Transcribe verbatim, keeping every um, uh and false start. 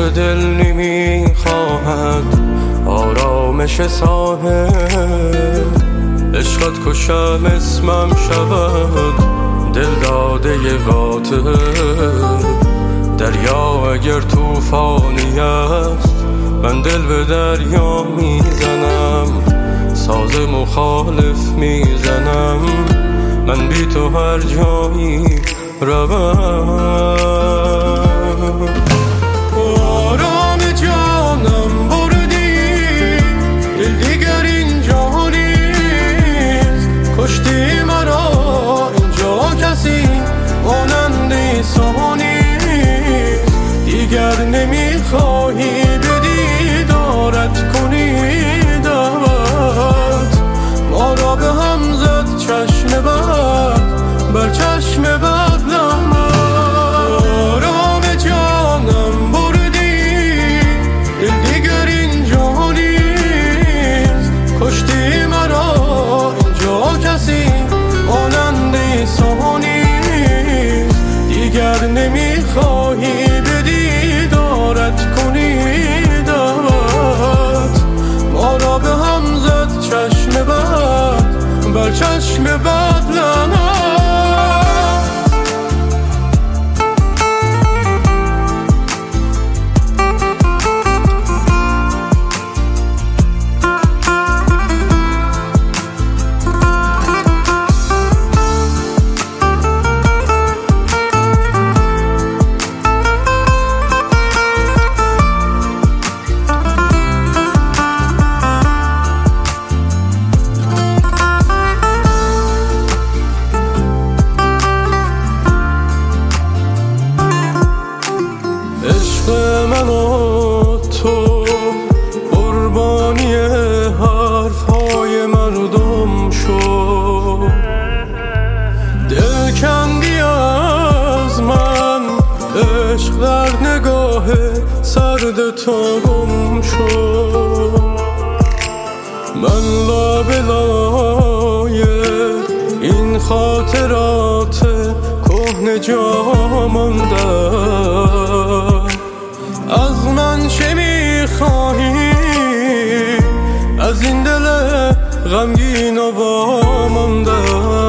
عشق دل نمیخواهد آرامش ساحل، عشقت کشم اسمم شود دل داده قاتل. دریا اگر طوفانی است من دل به دریا میزنم، ساز مخالف میزنم، من بی تو هر جایی روم. آرام جانم بردی، دل دیگر اینجا نیست، کشتی مرا اینجا کسی مانند تو نیست. دیگر نمیخواهی به دیدارت کنی دعوت، ما را به هم زد چشم بد بر چشم بد لعنت. آرام جانم بردی، دل دیگر اینجا نیست، کشتی مرا اینجا کسی مانند تو نیست. دیگر نمیخواهی به دیدارت کنی دعوت، ما را به هم زد چشم بد بر چشم بد لعنت. من و تو قربانی حرفهای مردم شد، دل کندی از من، عشق در نگاه سرد تو گم شد. من لابلای این خاطرات کهنه جا ماندم. از من چه میخواهی از این دل غمگین و وامانده؟